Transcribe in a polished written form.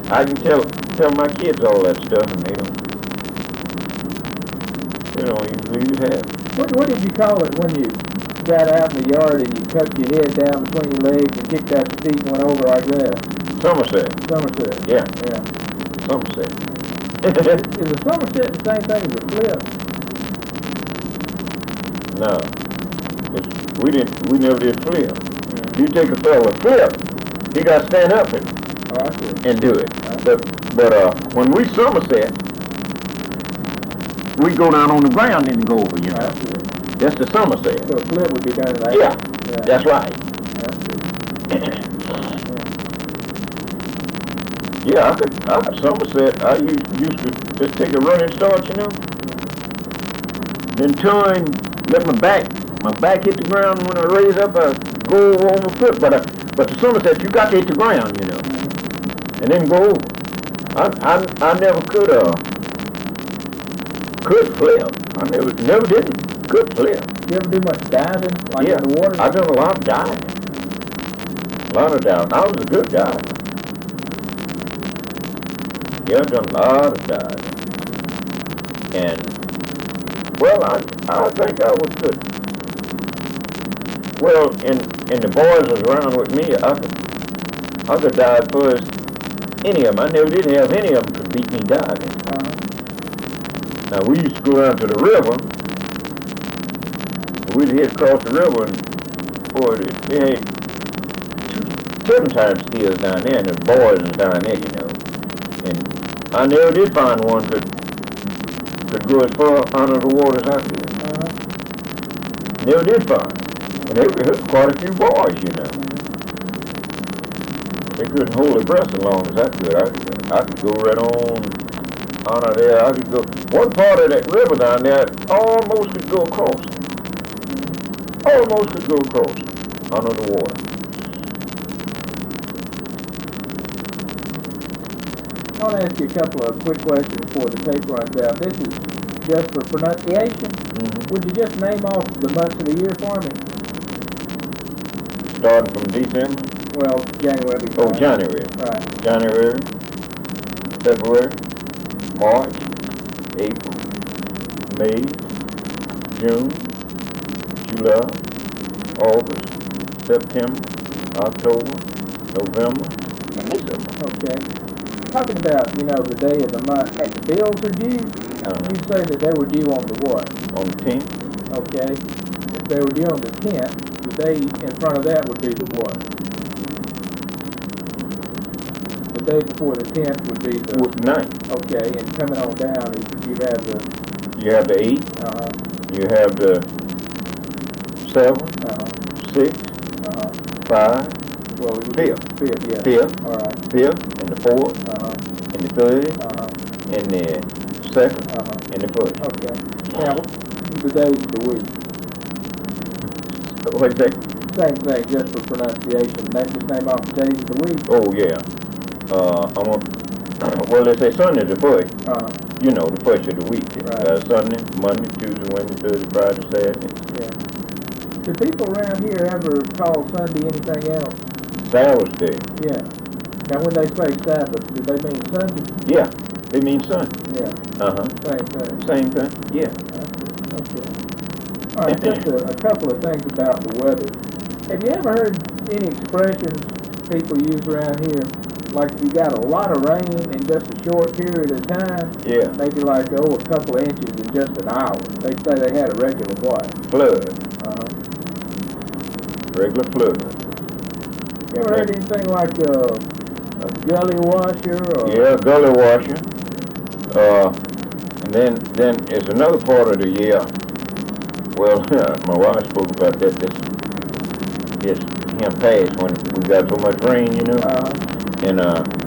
I can tell my kids all that stuff, and they don't even believe it happened. What did you call it when you got out in the yard and you tucked your head down between your legs and kicked out your feet and went over like that? Somerset. Somerset. Yeah. Yeah. Somerset. Is a somerset the same thing as a flip? No. We never did flip. You take a fella flip, he got to stand up and do it. But when we somerset, we go down on the ground and go over, you know. That's the somerset. So a flip would be done like yeah. Yeah, that's right. Yeah, I could somerset. I used to just take a running start, you know. Then turn, let my back hit the ground. When I raise up, I go over on my foot. But the somerset, you got to hit the ground, you know, and then go over. I never could flip. I never did could flip. You ever do much diving, like yeah, in the water? I've done a lot of diving. A lot of diving. I was a good diver. Yeah, I've done a lot of diving. And, well, I think I was good. Well, and the boys was around with me. I could dive first. Any of them. I never did have any of them could beat me diving. Now, we used to go down to the river. We'd head across the river, and boy, they had 7 times steers down there, and the boys was down there, you know. And I never did find one could go as far under the water as I could. Never did find. And there were quite a few boys, you know. They couldn't hold their breath as long as I could. I could go right on under there. I could go. One part of that river down there almost could go across. Almost could go across under the water. I want to ask you a couple of quick questions before the tape runs out. This is just for pronunciation. Would you just name off the months of the year for me? Starting from December? Well, January. Oh, January. Right. January, February, March, April, May, June, July, August, September, October, November, and December. Okay. Talking about, the day of the month, the bills are due, you say that they were due on the what? On the 10th. Okay. If they were due on the 10th, the day in front of that would be the what? The day before the 10th would be the 9th. Okay, and coming on down, you'd have the... You have the 8th. You have the 7th, 6th, 5th. Well, it was 5th. 5th, yeah. 5th. All right. 5th, and the 4th, and the 3rd, and the 2nd, and the 1st. Okay. Now, the days of the week. What's that? Same thing, just for pronunciation. That's just name off the days of the week. Oh, yeah. Well, they say Sunday the 1st. You know, the 1st of the week. Right. Sunday, Monday, Tuesday, Wednesday, Thursday, Friday, Saturday. Yeah. Do people around here ever call Sunday anything else? Saturday. Yeah. Now, when they say Sabbath, do they mean Sunday? Yeah, they mean Sunday. Yeah. Same thing. Same thing. Yeah. Okay. All right, just a couple of things about the weather. Have you ever heard any expressions people use around here? Like you got a lot of rain in just a short period of time? Yeah. Maybe like, a couple of inches in just an hour. They say they had a regular what? Flood. Regular flood. You ever heard anything like a gully washer? Or Yeah, gully washer. And then it's another part of the year. Well, my wife spoke about that this past when we got so much rain, you know. And